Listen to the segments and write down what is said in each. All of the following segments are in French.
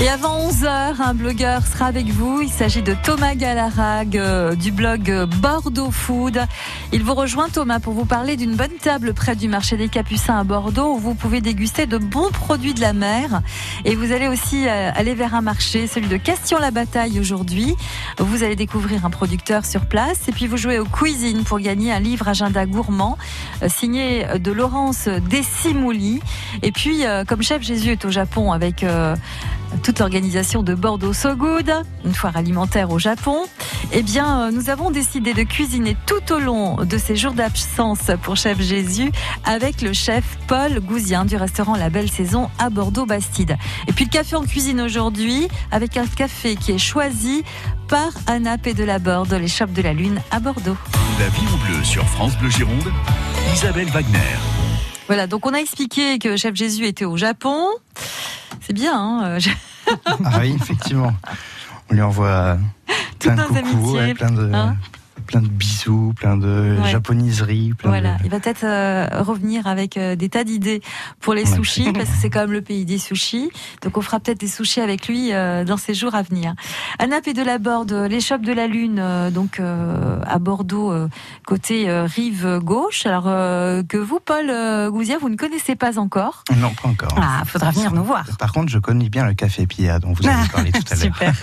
Et avant 11h, un blogueur sera avec vous. Il s'agit de Thomas Galarrague du blog Bordeaux Food. Il vous rejoint, Thomas, pour vous parler d'une bonne table près du marché des Capucins à Bordeaux où vous pouvez déguster de bons produits de la mer. Et vous allez aussi aller vers un marché, celui de Castillon-la-Bataille aujourd'hui. Vous allez découvrir un producteur sur place et puis vous jouez aux cuisines pour gagner un livre agenda gourmand signé de Laurence Dessimouli. Et puis, comme Chef Jésus est au Japon avec toute l'organisation de Bordeaux So Good, une foire alimentaire au Japon, eh bien, nous avons décidé de cuisiner tout au long de ces jours d'absence pour Chef Jésus avec le chef Paul Gouzien du restaurant La Belle Saison à Bordeaux-Bastide. Et puis le café en cuisine aujourd'hui avec un café qui est choisi par Anna P. de la Borde, les Shops de la Lune à Bordeaux. La vie en bleu sur France Bleu Gironde, Isabelle Wagner. Voilà, donc on a expliqué que Chef Jésus était au Japon. C'est bien, hein. Ah oui, effectivement. On lui envoie plein de coucous, ouais, plein de bisous, plein de japoniseries. Il va peut-être revenir avec des tas d'idées pour les sushis, parce que c'est quand même le pays des sushis. Donc on fera peut-être des sushis avec lui dans ces jours à venir. Anna P. de la Borde, les Shops de la Lune, donc à Bordeaux, côté rive gauche. Alors que vous, Paul Gouzien, vous ne connaissez pas encore. Non, pas encore. Ah, faudra venir nous voir. Par contre, je connais bien le café Pia dont vous avez parlé tout à l'heure. Super.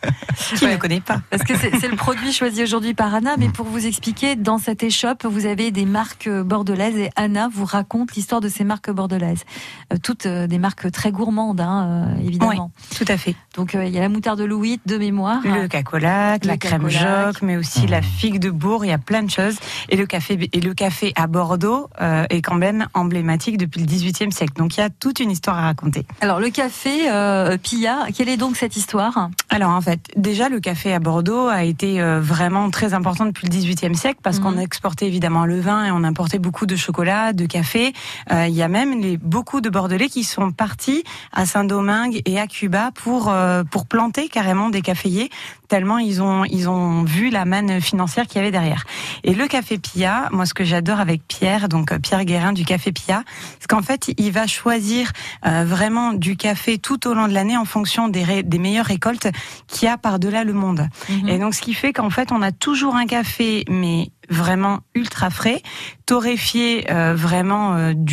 Qui ne connaît pas? Parce que c'est le produit choisi aujourd'hui par Anna, mais pour vous expliquer, dans cette échoppe, vous avez des marques bordelaises et Anna vous raconte l'histoire de ces marques bordelaises. Toutes des marques très gourmandes, évidemment. Oui, tout à fait. Donc il y a la moutarde Louis de mémoire. Le cacolac, la crème Joc, mais aussi la figue de Bourg, il y a plein de choses. Et le café à Bordeaux est quand même emblématique depuis le XVIIIe siècle. Donc il y a toute une histoire à raconter. Alors le café Pia, quelle est donc cette histoire ? Alors en fait, déjà le café à Bordeaux a été vraiment très important depuis le XVIIIe siècle parce qu'on exportait évidemment le vin et on importait beaucoup de chocolat, de café. Il y a même beaucoup de Bordelais qui sont partis à Saint-Domingue et à Cuba pour planter carrément des caféiers, tellement ils ont vu la manne financière qu'il y avait derrière. Et le café Pia, moi ce que j'adore avec Pierre, donc Pierre Guérin du café Pia, c'est qu'en fait il va choisir vraiment du café tout au long de l'année en fonction des meilleures récoltes qu'il y a par-delà le monde. Et donc ce qui fait qu'en fait on a toujours un café mais vraiment ultra frais, torréfié vraiment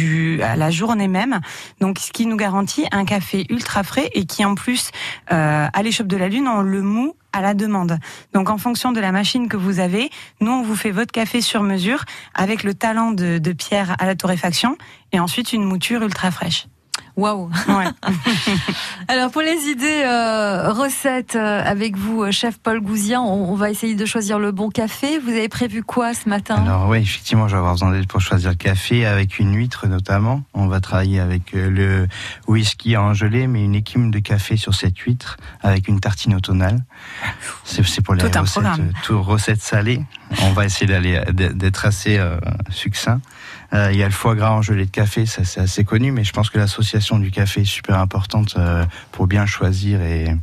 à la journée même. Donc ce qui nous garantit un café ultra frais et qui en plus à les Shops de la Lune on le moud à la demande. Donc en fonction de la machine que vous avez, nous on vous fait votre café sur mesure avec le talent de Pierre à la torréfaction et ensuite une mouture ultra fraîche. Waouh. Ouais. Alors pour les idées recettes avec vous, chef Paul Gouzien, on va essayer de choisir le bon café. Vous avez prévu quoi ce matin ? Alors oui, effectivement, je vais avoir besoin d'aide pour choisir le café avec une huître notamment. On va travailler avec le whisky en gelée, mais une écume de café sur cette huître avec une tartine automnale. C'est pour les recettes salées. On va essayer d'être assez succinct. Il y a le foie gras en gelée de café, ça c'est assez connu, mais je pense que l'association du café est super importante pour bien choisir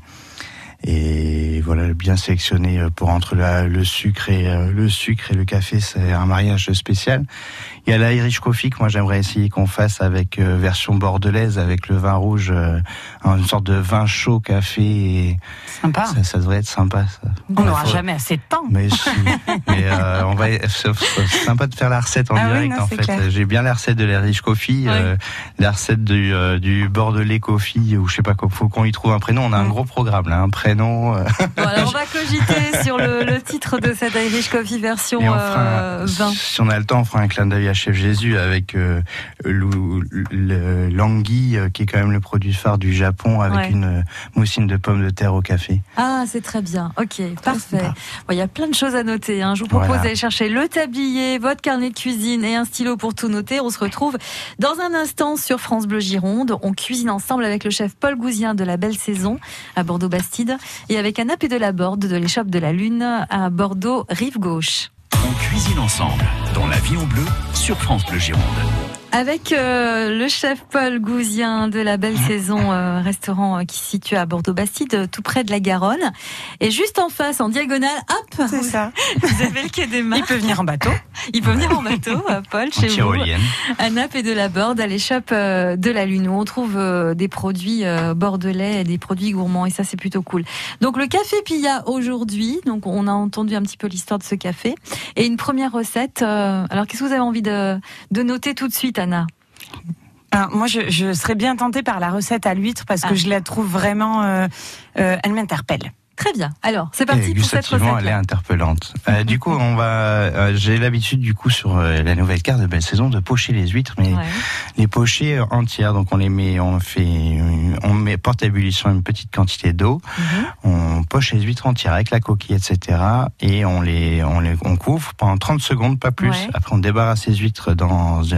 et voilà, bien sélectionner pour entre le sucre et le café, c'est un mariage spécial. Il y a l'Irish Coffee que moi j'aimerais essayer qu'on fasse avec version bordelaise avec le vin rouge, une sorte de vin chaud café. Sympa. Ça devrait être sympa. Ça. On n'aura jamais assez de temps. Mais c'est sympa de faire la recette en direct. Oui, non, en fait, clair. J'ai bien la recette de l'Irish Coffee, la recette du Bordelais Coffee, ou je sais pas, faut qu'on y trouve un prénom. On a un gros programme là, un prénom. Bon, alors on va cogiter sur le titre de cette Irish Coffee version 20. Si on a le temps, on fera un clin d'œil à Chef Jésus avec l'anguille, qui est quand même le produit phare du Japon, avec une moussine de pommes de terre au café. Ah, c'est très bien. Ok, parfait. Bon, y a plein de choses à noter. Je vous propose d'aller chercher le tablier, votre carnet de cuisine et un stylo pour tout noter. On se retrouve dans un instant sur France Bleu Gironde. On cuisine ensemble avec le chef Paul Gouzien de La Belle Saison à Bordeaux-Bastide et avec Anna P. de la Borde de les Shops de la Lune à Bordeaux, rive gauche. On cuisine ensemble dans La vie en bleu sur France Bleu Gironde. Avec le chef Paul Gouzien de la Belle Saison, restaurant qui se situe à Bordeaux-Bastide, tout près de la Garonne. Et juste en face, en diagonale, hop, C'est ça. vous avez le quai des Mars. Il peut venir en bateau. Il peut venir en bateau, Paul, chez vous. Tyrolienne. À Naples et de la Borde, à l'échoppe de la Lune, où on trouve des produits bordelais et des produits gourmands. Et ça, c'est plutôt cool. Donc, le café Pilla aujourd'hui. Donc, on a entendu un petit peu l'histoire de ce café. Et une première recette. Alors, qu'est-ce que vous avez envie de noter tout de suite, Anna? Alors, moi, je serais bien tentée par la recette à l'huître parce que je la trouve vraiment... elle m'interpelle. Très bien. Alors, c'est parti pour cette recette. Elle est interpellante. Du coup, j'ai l'habitude, du coup, sur la nouvelle carte de Belle Saison, de pocher les huîtres, mais les pocher entières. Donc, on porte à ébullition une petite quantité d'eau. On poche les huîtres entières avec la coquille, etc. Et on couvre pendant 30 secondes, pas plus. Ouais. Après, on débarrasse les huîtres de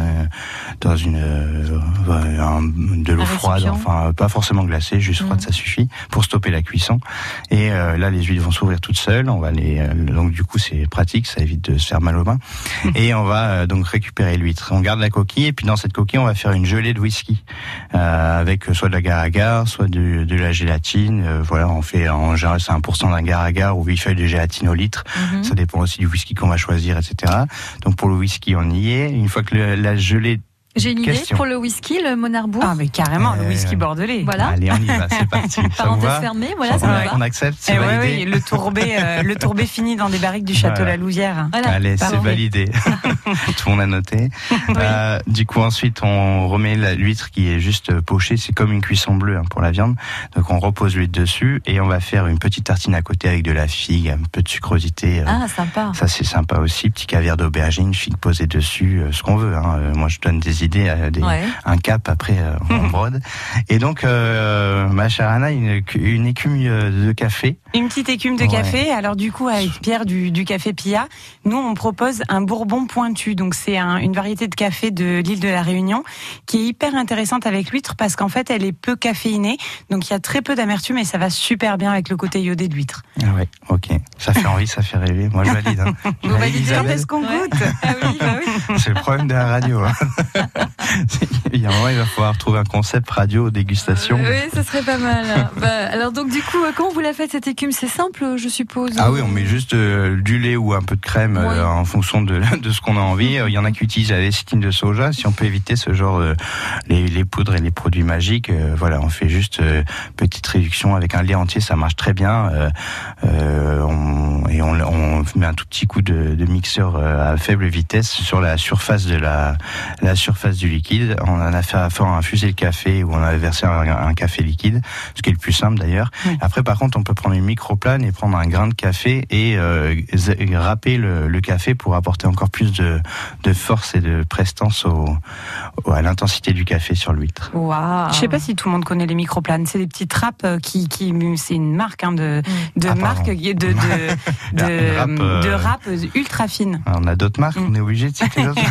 l'eau froide, enfin, pas forcément glacée, juste froide, ça suffit pour stopper la cuisson. Et là, les huîtres vont s'ouvrir toutes seules. Donc du coup, c'est pratique, ça évite de se faire mal aux mains. Et on va donc récupérer l'huître. On garde la coquille et puis dans cette coquille, on va faire une gelée de whisky avec soit de l'agar-agar, soit de la gélatine. Voilà, on fait en général c'est 1% d'agar-agar ou 8 feuilles de gélatine au litre. Ça dépend aussi du whisky qu'on va choisir, etc. Donc pour le whisky, on y est. Une fois que la gelée J'ai une idée pour le whisky, le Monarbourg. Ah, mais carrément, le whisky bordelais. Voilà. Allez, on y va, c'est parti. Parenthèse fermée, voilà, ça va. On accepte, c'est validé. Oui, le tourbé fini dans des barriques du château La Louvière. Voilà. Allez, c'est validé. Tout le monde a noté. Du coup, ensuite, on remet l'huître qui est juste pochée. C'est comme une cuisson bleue pour la viande. Donc, on repose l'huître dessus et on va faire une petite tartine à côté avec de la figue, un peu de sucrosité. Ah, sympa. Ça, c'est sympa aussi. Petit caviar d'aubergine, figue posée dessus, ce qu'on veut. Moi, je donne des idées, un cap, après on brode. Et donc, ma chère Anna, une écume de café. Une petite écume de café. Alors du coup, avec Pierre du Café Pilla, nous on propose un bourbon pointu. Donc c'est une variété de café de l'île de la Réunion qui est hyper intéressante avec l'huître parce qu'en fait elle est peu caféinée. Donc il y a très peu d'amertume et ça va super bien avec le côté iodé de l'huître. Ah ouais, ok. Ça fait envie, ça fait rêver. Moi je valide. Vous validez? Quand est-ce qu'on goûte? Ah oui, bah oui. C'est le problème de la radio. Il y a un moment, il va falloir trouver un concept radio dégustation. Oui, ça serait pas mal. Alors donc du coup, quand vous la faites cette écume, c'est simple, je suppose. Ah oui, on met juste du lait ou un peu de crème en fonction de ce qu'on a envie. Il y en a qui utilisent la lécithine de soja. Si on peut éviter ce genre les poudres et les produits magiques, voilà, on fait juste petite réduction avec un lait entier, ça marche très bien. On met un tout petit coup de mixeur à faible vitesse sur la surface de la surface du liquide. On en a fait infuser le café ou on a versé un café liquide, ce qui est le plus simple d'ailleurs. Après, par contre, on peut prendre une microplane et prendre un grain de café et râper le café pour apporter encore plus de force et de prestance à l'intensité du café sur l'huître. Wow. Je sais pas si tout le monde connaît les microplanes. C'est des petites râpes qui c'est une marque de râpes ultra fines. On a d'autres marques, on est obligé de citer d'autres.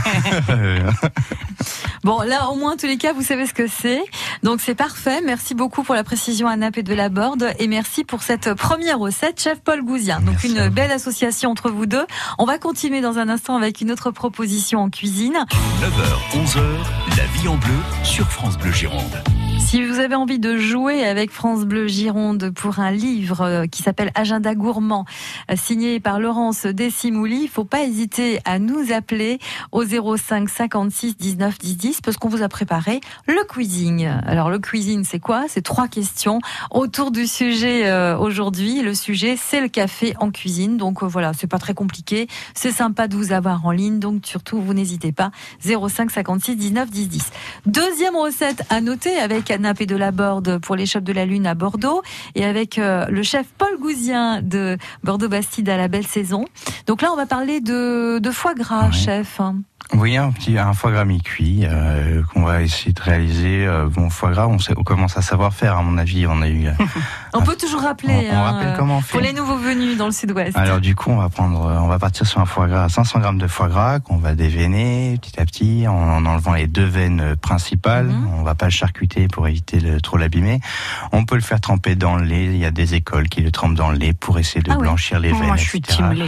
Bon, là, au moins, en tous les cas, vous savez ce que c'est. Donc, c'est parfait. Merci beaucoup pour la précision à Naples et de la Borde. Et merci pour cette première recette, chef Paul Gouzien. Donc, merci une belle association entre vous deux. On va continuer dans un instant avec une autre proposition en cuisine. 9h, 11h, la vie en bleu sur France Bleu Gironde. Si vous avez envie de jouer avec France Bleu Gironde pour un livre qui s'appelle Agenda gourmand, signé par Laurence Desimouli, il ne faut pas hésiter à nous appeler au 05 56 19 10 10 parce qu'on vous a préparé le quizzing. Alors le quizzing, c'est quoi? C'est 3 questions autour du sujet aujourd'hui. Le sujet, c'est le café en cuisine. Donc voilà, c'est pas très compliqué. C'est sympa de vous avoir en ligne. Donc surtout, vous n'hésitez pas. 05 56 19 10 10. Deuxième recette à noter avec Naples et de la Borde pour l'échoppe de la Lune à Bordeaux et avec le chef Paul Gouzien de Bordeaux-Bastide à la Belle Saison. Donc là, on va parler de foie gras, chef. Oui, un foie gras mi-cuit qu'on va essayer de réaliser. Bon, foie gras, on commence à savoir faire. À mon avis, on a eu. On peut toujours rappeler. On rappelle comment on fait. Pour les nouveaux venus dans le Sud-Ouest. Alors du coup, on va partir sur un foie gras, 500 grammes de foie gras qu'on va déveiner petit à petit en enlevant les 2 veines principales. On va pas le charcuter pour éviter de trop l'abîmer. On peut le faire tremper dans le lait. Il y a des écoles qui le trempent dans le lait pour essayer de blanchir les veines. Moi, je suis team lait.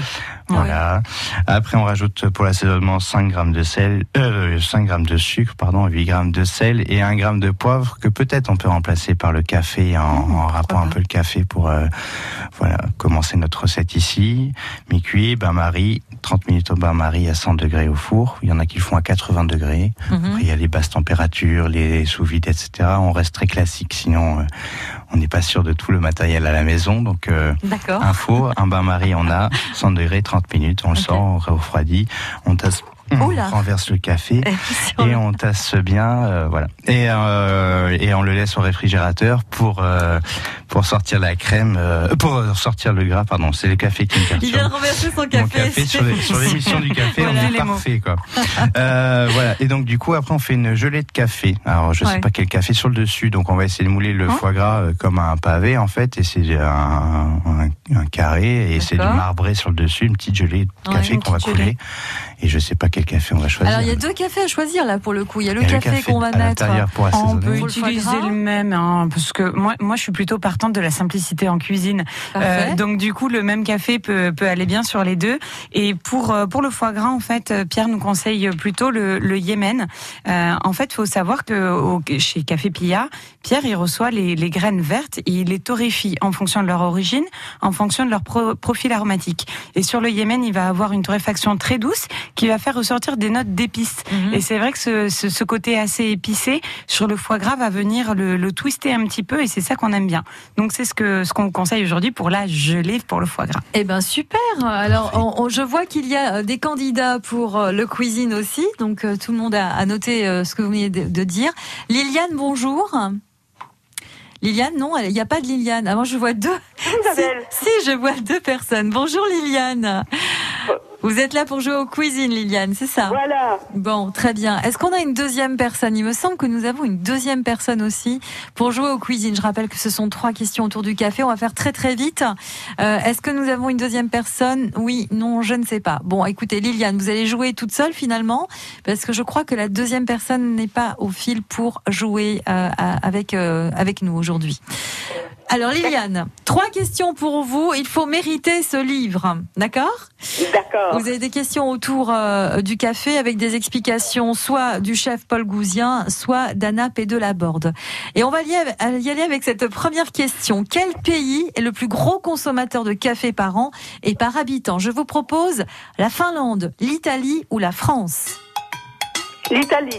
Voilà. Après, on rajoute pour l'assaisonnement 5 grammes de sel, 5 grammes de sucre, 8 grammes de sel et 1 gramme de poivre que peut-être on peut remplacer par le café en râpant un peu le café pour commencer notre recette ici. Mi-cuit, bain-marie, 30 minutes au bain-marie à 100 degrés au four. Il y en a qui le font à 80 degrés. Après, il y a les basses températures, les sous-vide, etc. On reste très classique, sinon on n'est pas sûr de tout le matériel à la maison. Donc, un four, un bain-marie, on a 100 degrés, 30 minutes, on le sort, on refroidit, on tasse. On renverse le café et on tasse bien, voilà. Et on le laisse au réfrigérateur pour sortir la crème, pour sortir le gras. Pardon, c'est le café qui me perturbe. Il vient de renverser son café. Mon café sur l'émission du café, voilà, on est parfait, quoi. Voilà. Et donc du coup après on fait une gelée de café. Alors je sais pas quel café sur le dessus, donc on va essayer de mouler le foie gras comme un pavé en fait, et c'est un carré et c'est du marbré sur le dessus, une petite gelée de café qu'on va couler. Et je sais pas quel café on va choisir. Alors il y a 2 cafés à choisir là pour le coup. Il y a le café qu'on va mettre. On peut utiliser le même, parce que moi je suis plutôt partante de la simplicité en cuisine. Donc du coup le même café peut aller bien sur les deux. Et pour le foie gras en fait, Pierre nous conseille plutôt le Yémen. En fait, il faut savoir que chez Café Pilla, Pierre il reçoit les graines vertes et il les torréfie en fonction de leur origine, en fonction de leur profil aromatique. Et sur le Yémen, il va avoir une torréfaction très douce qui va faire ressortir des notes d'épices. Et c'est vrai que ce côté assez épicé sur le foie gras va venir le twister un petit peu, et c'est ça qu'on aime bien. Donc c'est ce qu'on vous conseille aujourd'hui pour la gelée pour le foie gras. Eh ben super. Alors je vois qu'il y a des candidats pour le cuisine aussi, donc tout le monde a noté ce que vous venez de dire. Liliane, bonjour. Liliane, non, il n'y a pas de Liliane. Avant, je vois 2. Si, je vois 2 personnes. Bonjour Liliane. Vous êtes là pour jouer au cuisine, Liliane, c'est ça? Voilà. Bon, très bien. Est-ce qu'on a une deuxième personne? Il me semble que nous avons une deuxième personne aussi pour jouer au cuisine. Je rappelle que ce sont 3 questions autour du café. On va faire très très vite. Est-ce que nous avons une deuxième personne? Oui, non, je ne sais pas. Bon, écoutez, Liliane, vous allez jouer toute seule finalement, parce que je crois que la deuxième personne n'est pas au fil pour jouer avec nous aujourd'hui. Alors Liliane, 3 questions pour vous. Il faut mériter ce livre, d'accord? D'accord. Vous avez des questions autour du café avec des explications soit du chef Paul Gouzien, soit d'Anna P. Delaborde. Et on va y aller avec cette première question. Quel pays est le plus gros consommateur de café par an et par habitant? Je vous propose la Finlande, l'Italie ou la France? L'Italie.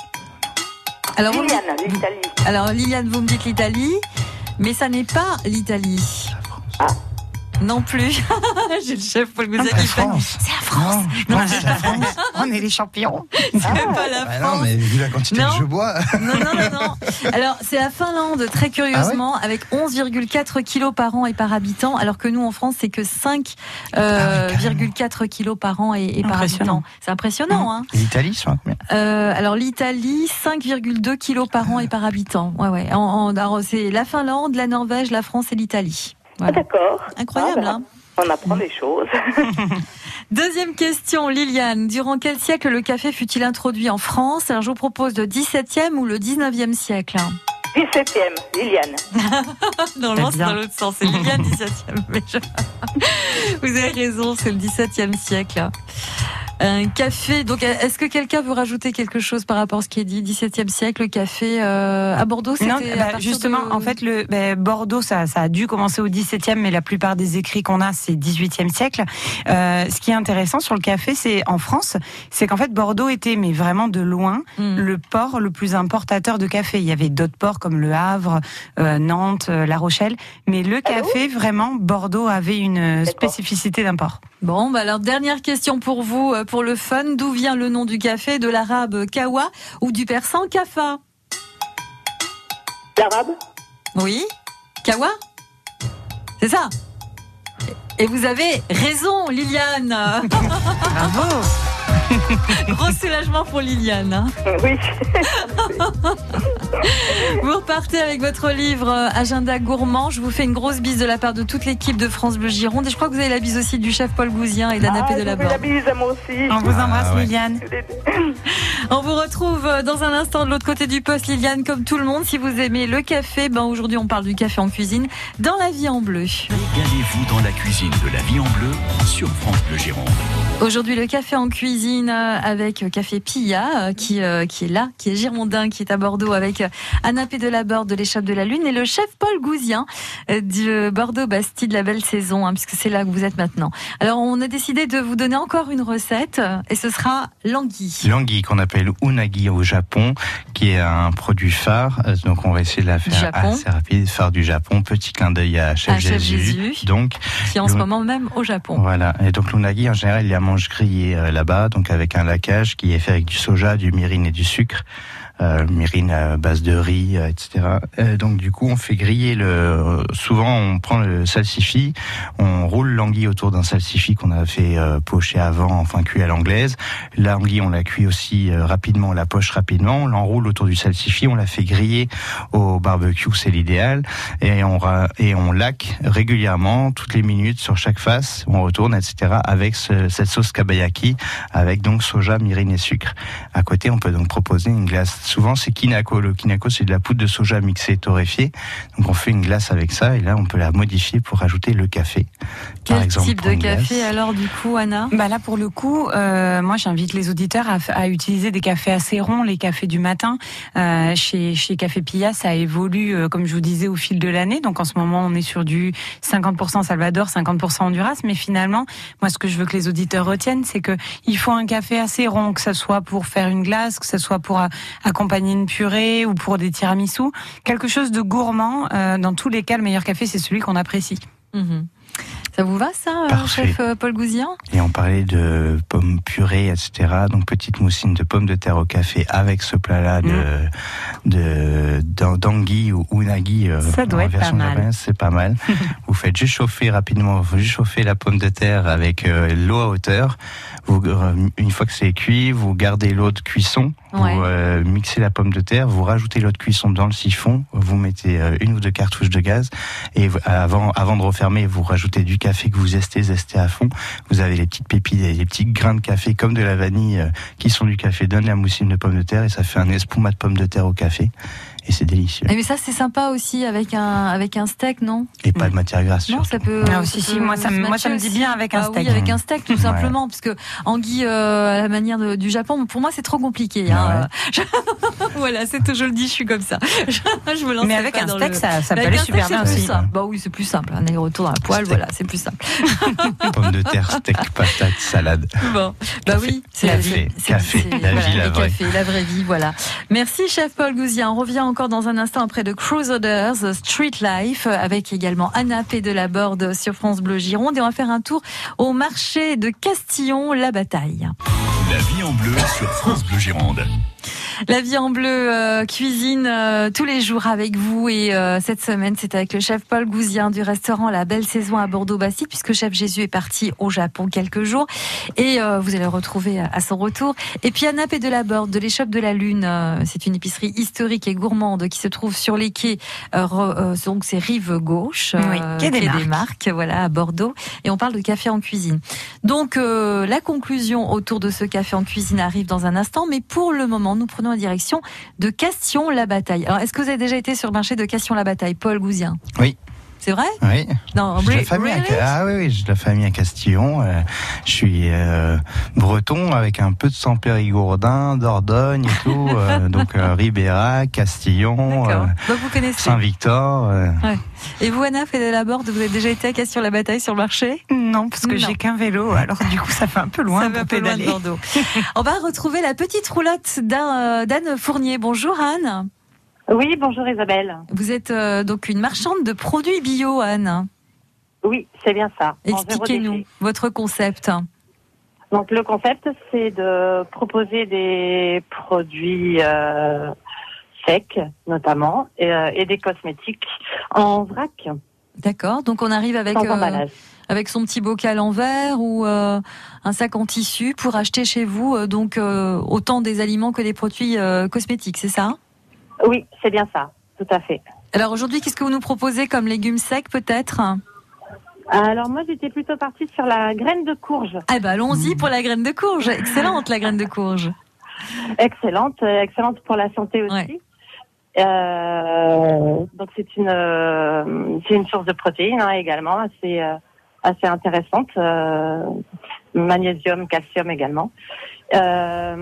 Alors, l'Italie. Alors Liliane, vous me dites l'Italie, mais ça n'est pas l'Italie. Ah. Non plus. J'ai le chef Paul Gouzien qui fait. C'est la France. Non, c'est la France. On est les champions. C'est pas la France. Non, mais vu la quantité que je bois. Non. Alors, c'est la Finlande, très curieusement, avec 11,4 kilos par an et par habitant, alors que nous, en France, c'est que 5,4 kilos par an et par habitant. C'est impressionnant, hein. L'Italie, c'est combien? Alors, l'Italie, 5,2 kilos par an et par habitant. Ouais. Alors, c'est la Finlande, la Norvège, la France et l'Italie. Voilà. Ah, d'accord. Incroyable, hein. On apprend des choses. Deuxième question, Liliane. Durant quel siècle le café fut-il introduit en France? Alors, je vous propose le 17e ou le 19e siècle. 17e, Liliane. Normalement, c'est dans l'autre sens. C'est Liliane, 17e. Mais vous avez raison, c'est le 17e siècle. Un café. Donc, est-ce que quelqu'un veut rajouter quelque chose par rapport à ce qui est dit? 17e siècle, le café à Bordeaux, c'était non, justement, en fait, Bordeaux, ça a dû commencer au 17e, mais la plupart des écrits qu'on a, c'est 18e siècle. Ce qui est intéressant sur le café, c'est en France, c'est qu'en fait, Bordeaux était, mais vraiment de loin, le port le plus importateur de café. Il y avait d'autres ports comme Le Havre, Nantes, La Rochelle, mais le café, vraiment, Bordeaux avait une spécificité d'import. Bon, alors dernière question pour vous, pour le fun. D'où vient le nom du café? De l'arabe kawa ou du persan kafa? L'arabe? Oui. Kawa? C'est ça. Et vous avez raison, Liliane. Bravo. Gros soulagement pour Liliane. Hein. Oui. Vous repartez avec votre livre Agenda gourmand. Je vous fais une grosse bise de la part de toute l'équipe de France Bleu Gironde. Et je crois que vous avez la bise aussi du chef Paul Gouzien et d'Anna P. Delaborde. La bise à moi aussi. On vous embrasse, Liliane. On vous retrouve dans un instant de l'autre côté du poste, Liliane, comme tout le monde. Si vous aimez le café, aujourd'hui on parle du café en cuisine dans La Vie en Bleu. Régalez-vous dans la cuisine de La Vie en Bleu sur France Bleu Gironde. Aujourd'hui, le café en cuisine avec Café Pilla qui est là, qui est girondin, qui est à Bordeaux avec Anna P. Delaborde de l'Échoppe de la Lune et le chef Paul Gouzien du Bordeaux-Bastide, la belle saison, puisque c'est là que vous êtes maintenant. Alors, on a décidé de vous donner encore une recette et ce sera l'anguille. L'anguille qu'on appelle unagi au Japon, qui est un produit phare. Donc, on va essayer de la faire assez rapide. Phare du Japon. Petit clin d'œil à Chef Jésus. Donc, qui est en ce moment même au Japon. Voilà. Et donc, l'unagi, en général, il y a mange grillé là-bas, donc avec un laquage qui est fait avec du soja, du mirin et du sucre. Mirin à base de riz, etc. Donc du coup, on fait griller souvent, on prend le salsifis, on roule l'anguille autour d'un salsifis qu'on a fait pocher avant, enfin cuit à l'anglaise. L'anguille, on la cuit aussi rapidement, on la poche rapidement, on l'enroule autour du salsifis, on la fait griller au barbecue, c'est l'idéal, et on laque régulièrement, toutes les minutes sur chaque face, on retourne, etc. avec cette sauce kabayaki, avec donc soja, mirin et sucre. À côté, on peut donc proposer une glace. Souvent, c'est kinako. Le kinako, c'est de la poudre de soja mixée, torréfiée. Donc, on fait une glace avec ça et là, on peut la modifier pour rajouter le café. Quel type de café alors, du coup, Anna ? Là, pour le coup, moi, j'invite les auditeurs à utiliser des cafés assez ronds, les cafés du matin. Chez Café Pilla, ça évolue, comme je vous disais, au fil de l'année. Donc, en ce moment, on est sur du 50% Salvador, 50% Honduras. Mais finalement, moi, ce que je veux que les auditeurs retiennent, c'est que il faut un café assez rond, que ça soit pour faire une glace, que ça soit pour accompagner une purée ou pour des tiramisu, quelque chose de gourmand. Dans tous les cas, le meilleur café, c'est celui qu'on apprécie. Ça vous va, ça, chef Paul Gouzien ? Et on parlait de pommes purées, etc. Donc, petite moussine de pommes de terre au café avec ce plat-là d'anguille ou unagi. Ça doit être pas mal. Japonaise, c'est pas mal. Vous faites juste chauffer rapidement, vous juste chauffer la pomme de terre avec l'eau à hauteur. Une fois que c'est cuit, vous gardez l'eau de cuisson. Vous mixez la pomme de terre, vous rajoutez l'eau de cuisson dans le siphon, vous mettez une ou deux cartouches de gaz et avant de refermer, vous rajoutez du café que vous zestez à fond. Vous avez les petites pépites, les petits grains de café comme de la vanille qui sont du café, donne la moussine de pomme de terre et ça fait un espuma de pomme de terre au café. Et c'est délicieux. Mais ça, c'est sympa aussi avec un steak, non ? Et pas de matière grasse. Non, ça peut. Moi, ça me dit bien avec un steak. Oui, avec un steak, tout simplement, parce que anguille à la manière du Japon, pour moi, c'est trop compliqué. Voilà, je le dis, je suis comme ça. Je me lance. Mais avec un steak, ça peut aller super bien aussi. Oui, c'est plus simple. Un aller-retour dans la poêle, voilà, c'est plus simple. Pommes de terre, steak, patate, salade. Bon, oui, c'est la vie. Café, la vie, la vraie. La vraie vie, voilà. Merci, chef Paul Gouzien. On revient encore dans un instant après de Crusaders, Street Life, avec également Anna P. Delaborde sur France Bleu Gironde. Et on va faire un tour au marché de Castillon, la bataille. La Vie en Bleu sur France Bleu Gironde. La Vie en Bleu cuisine tous les jours avec vous et cette semaine c'est avec le chef Paul Gouzien du restaurant La Belle Saison à Bordeaux-Bastide puisque chef Jésus est parti au Japon quelques jours et vous allez le retrouver à son retour. Et puis Anna P. Delaborde de l'Échoppe de la Lune, c'est une épicerie historique et gourmande qui se trouve sur les quais, donc c'est rive gauche, quai des Marques, voilà à Bordeaux et on parle de café en cuisine. Donc la conclusion autour de ce café en cuisine arrive dans un instant, mais pour le moment nous prenons la direction de Castillon-la-Bataille. Alors, est-ce que vous avez déjà été sur le marché de Castillon-la-Bataille, Paul Gouzien ? Oui. C'est vrai ? Oui. Non, j'ai de la famille j'ai de la famille à Castillon. Je suis breton avec un peu de sang périgourdin, Dordogne et tout. Donc Ribérac, Castillon, donc vous connaissez. Saint-Victor. Ouais. Et vous, Anna P. Delaborde, vous avez déjà été à Castillon-la-Bataille sur le marché ? Non, parce que j'ai qu'un vélo. Alors du coup, ça fait un peu loin pour pédaler. Bordeaux. On va retrouver la petite roulotte d'Anne Fournier. Bonjour Anne. Oui, bonjour Isabelle. Vous êtes donc une marchande de produits bio, Anne. Oui, c'est bien ça. Expliquez-nous votre concept. Donc le concept, c'est de proposer des produits secs, notamment, et des cosmétiques en vrac. D'accord. Donc on arrive avec sans emballage. avec son petit bocal en verre ou un sac en tissu pour acheter chez vous autant des aliments que des produits cosmétiques, c'est ça? Oui, c'est bien ça, tout à fait. Alors aujourd'hui, qu'est-ce que vous nous proposez comme légumes secs peut-être? Alors moi, j'étais plutôt partie sur la graine de courge. Eh ben allons-y pour la graine de courge. Excellente la graine de courge. Excellente pour la santé aussi. Ouais. Donc c'est une source de protéines également assez intéressante. Magnésium, calcium également. La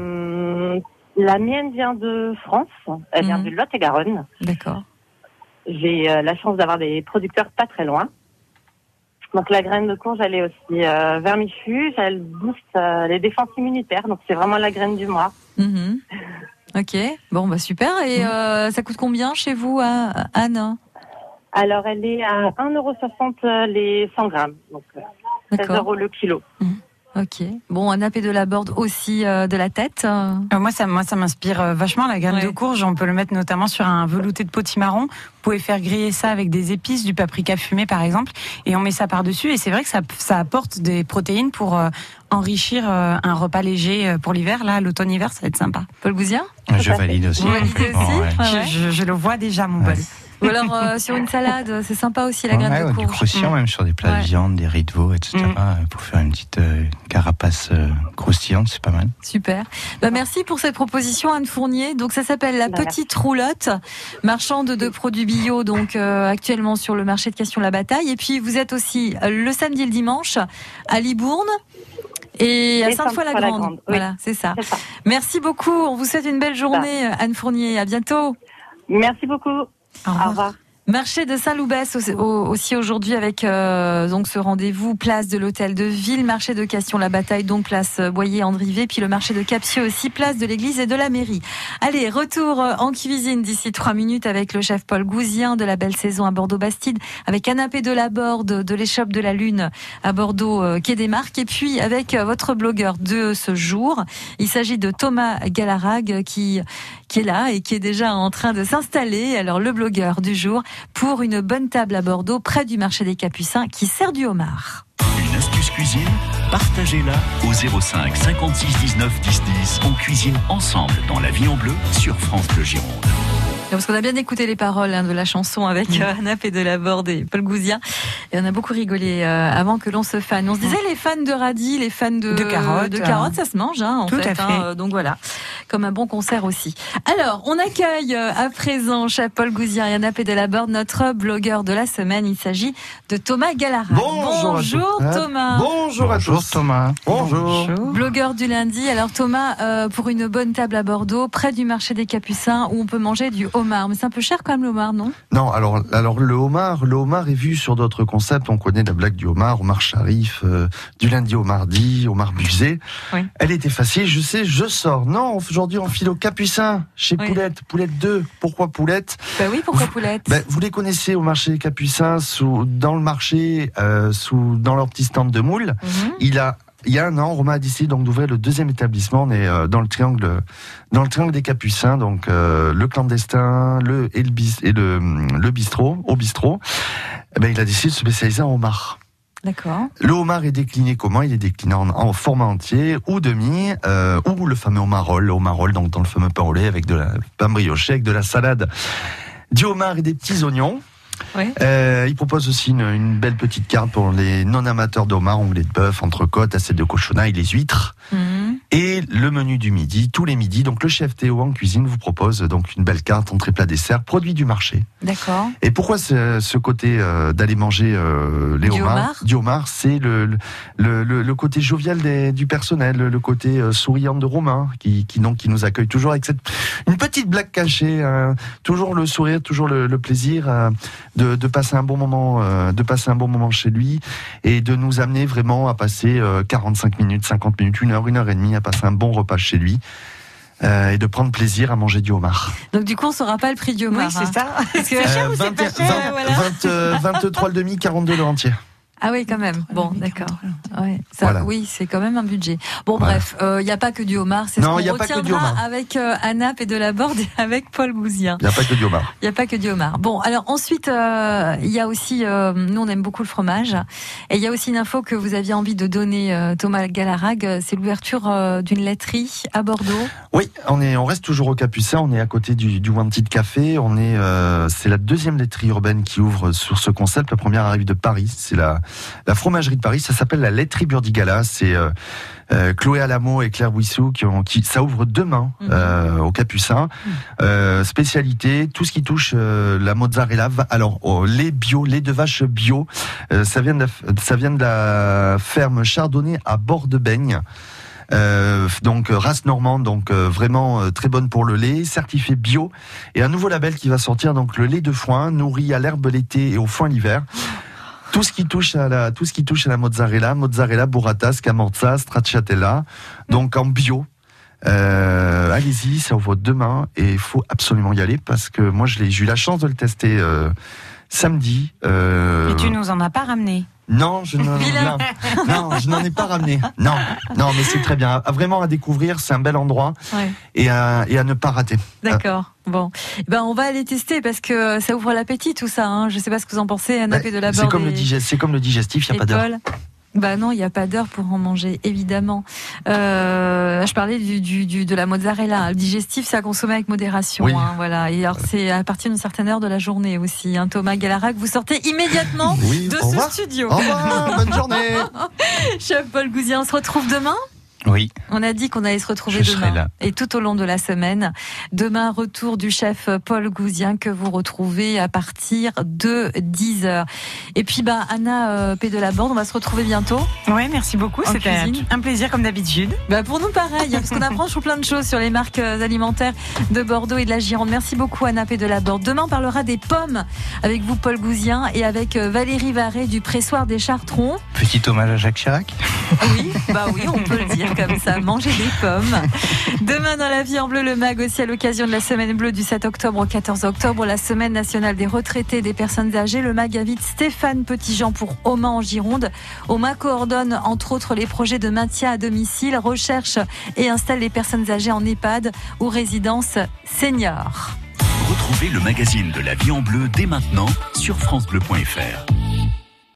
mienne vient de France. Elle vient du Lot-et-Garonne. D'accord. J'ai la chance d'avoir des producteurs pas très loin. Donc la graine de courge, elle est aussi vermifuge, elle booste les défenses immunitaires. Donc c'est vraiment la graine du mois. Mmh. Ok, bon bah super. Et ça coûte combien chez vous, Anne? Alors elle est à 1,60€ les 100 grammes. Donc 16 € le kilo. Ok. Bon, un nappé de la Borde aussi de la tête. Moi, ça m'inspire vachement la graine de courge. On peut le mettre notamment sur un velouté de potimarron. Vous pouvez faire griller ça avec des épices, du paprika fumé par exemple, et on met ça par-dessus. Et c'est vrai que ça apporte des protéines pour enrichir un repas léger pour l'hiver. Là, l'automne-hiver, ça va être sympa. Paul Gouzien? Je valide aussi. Vous validez aussi? Ouais. Je le vois déjà, mon bol. Ou alors sur une salade, c'est sympa aussi la graine de courge. Du croustillant, même sur des plats de viande, des riz de veau, etc. Pour faire une petite carapace croustillante, c'est pas mal. Super. Bah, merci pour cette proposition, Anne Fournier. Donc ça s'appelle la Petite Roulotte, marchande de produits bio, donc actuellement sur le marché de Castillon-la-Bataille. Et puis vous êtes aussi le samedi et le dimanche à Libourne. Et à Sainte-Foy-la-Grande. Oui. Voilà, c'est ça. C'est ça. Merci beaucoup. On vous souhaite une belle journée, Anne Fournier. À bientôt. Merci beaucoup. Au revoir. Marché de Saint-Loubès aussi aujourd'hui avec donc ce rendez-vous place de l'Hôtel de Ville, marché de Castillon-la-Bataille, donc place Boyer-Andrivé, puis le marché de Capsieux aussi, place de l'église et de la mairie. Allez, retour en cuisine d'ici 3 minutes avec le chef Paul Gouzien de la Belle Saison à Bordeaux-Bastide, avec un nappé de la Borde de l'échoppe de la Lune à Bordeaux quai des Marques, et puis avec votre blogueur de ce jour. Il s'agit de Thomas Galarrague qui est là et qui est déjà en train de s'installer. Alors le blogueur du jour pour une bonne table à Bordeaux, près du marché des Capucins, qui sert du homard. Une astuce cuisine, partagez-la au 05 56 19 10 10. On cuisine ensemble dans La Vie en Bleu sur France Bleu Gironde. Parce qu'on a bien écouté les paroles de la chanson avec Nappé de la Borde et Paul Gouzien. Et on a beaucoup rigolé avant que l'on se fane. On se disait les fans de radis, les fans de carottes, ça se mange en tout fait. À fait. Donc voilà, comme un bon concert aussi. Alors, on accueille à présent, chef Paul Gouzien et Nappé de la Borde, notre blogueur de la semaine. Il s'agit de Thomas Galarrague. Bonjour Thomas. Bonjour à tous. Thomas. Bonjour. Blogueur du lundi. Alors Thomas, pour une bonne table à Bordeaux, près du marché des Capucins, où on peut manger du homard. Mais c'est un peu cher quand même le homard, non? Non, alors le homard est vu sur d'autres concepts. On connaît la blague du homard Sharif, du lundi au mardi, homard busé. Oui. Elle était facile, je sais, je sors. Non, aujourd'hui on file au Capucin, chez Poulette 2. Pourquoi Poulette? Bah oui, pourquoi Poulette? Vous les connaissez au marché des Capucins, dans le marché, dans leur petit stand de moules. Il y a un an, Romain a décidé donc d'ouvrir le 2e établissement. On est dans le triangle des Capucins, donc le clandestin, le bistrot, au bistrot. Il a décidé de se spécialiser en homard. D'accord. Le homard est décliné comment? Il est décliné en format entier ou demi, ou le fameux homard roll, donc dans le fameux pain au lait avec de la pain brioché, avec de la salade, du homard et des petits oignons. Oui. Il propose aussi une belle petite carte pour les non-amateurs de homard, onglet de bœuf, entrecôte, assiette de cochonaille, les huîtres. Et le menu du midi, tous les midis. Donc le chef Théo en cuisine vous propose donc une belle carte, entrée, plat, dessert, produits du marché. D'accord. Et pourquoi ce côté d'aller manger du homard, c'est le côté jovial du personnel, le côté souriant de Romain, qui nous accueille toujours avec une petite blague cachée, toujours le sourire, toujours le plaisir de passer un bon moment chez lui et de nous amener vraiment à passer 45 minutes, 50 minutes, 1 heure et demie à passer un bon repas chez lui. Et de prendre plaisir à manger du homard. Donc du coup, on ne saura pas le prix du homard. Oui, c'est ça. C'est cher ou c'est pas cher? 23 le demi, 42 le entier. Ah oui, quand même. Bon, d'accord. Ouais, ça, voilà. Oui, c'est quand même un budget. Bon, voilà. Bref, il n'y a pas que du homard. C'est non, ce qu'on retiendra avec Anna Pédelaborde et avec Paul Gouzien. Il n'y a pas que du homard. Il n'y a pas que du homard. Bon, alors ensuite, il y a aussi, nous on aime beaucoup le fromage. Et il y a aussi une info que vous aviez envie de donner, Thomas Galarrague, c'est l'ouverture d'une laiterie à Bordeaux. Oui, on reste toujours au Capucin, on est à côté du Wanted Café. C'est la deuxième laiterie urbaine qui ouvre sur ce concept. La première arrive de Paris, c'est la fromagerie de Paris. Ça s'appelle la laiterie Burdigala. C'est Chloé Alamo et Claire Bouissou ça ouvre demain au Capucin. Spécialité, tout ce qui touche la mozzarella. Alors lait bio, lait de vache bio. Ça vient de la ferme Chardonnay à Bord-de-Beigne. Donc race normande, donc vraiment très bonne pour le lait, certifié bio, et un nouveau label qui va sortir, donc le lait de foin nourri à l'herbe l'été et au foin l'hiver. Tout ce qui touche à la mozzarella, burrata, scamorza, stracciatella, donc en bio. Allez-y, ça ouvre demain et il faut absolument y aller parce que moi j'ai eu la chance de le tester samedi. Et tu nous en as pas ramené? Non, je n'en ai pas ramené. Non, mais c'est très bien. Vraiment à découvrir, c'est un bel endroit, ouais. et à ne pas rater. D'accord. Bon, on va aller tester parce que ça ouvre l'appétit tout ça. Hein. Je sais pas ce que vous en pensez, Anna Pédelaborde. C'est comme le digestif, il n'y a pas d'heure. Non, il n'y a pas d'heure pour en manger, évidemment. Je parlais de la mozzarella. Le digestif, c'est à consommer avec modération. Oui. Hein, voilà. Et alors, c'est à partir d'une certaine heure de la journée aussi. Hein. Thomas Galarrague, vous sortez immédiatement de ce studio. Au revoir, bonne journée. Chef Paul Gouzien, on se retrouve demain ? Oui. On a dit qu'on allait se retrouver demain et tout au long de la semaine. Demain, retour du chef Paul Gouzien que vous retrouvez à partir de 10h. Et puis, Anna Pédelaborde, on va se retrouver bientôt. Oui, merci beaucoup. C'était un plaisir comme d'habitude. Pour nous, pareil, parce qu'on apprend sur plein de choses sur les marques alimentaires de Bordeaux et de la Gironde. Merci beaucoup, Anna Pédelaborde. Demain, on parlera des pommes avec vous, Paul Gouzien, et avec Valérie Varé du Pressoir des Chartrons. Petit hommage à Jacques Chirac. Oui, on peut le dire comme ça, manger des pommes. Demain dans la vie en bleu, le MAG aussi à l'occasion de la semaine bleue du 7 octobre au 14 octobre, la semaine nationale des retraités et des personnes âgées. Le MAG invite Stéphane Petitjean pour Oma en Gironde. Oma coordonne entre autres les projets de maintien à domicile, recherche et installe les personnes âgées en EHPAD ou résidence senior. Retrouvez le magazine de la vie en bleu dès maintenant sur francebleu.fr.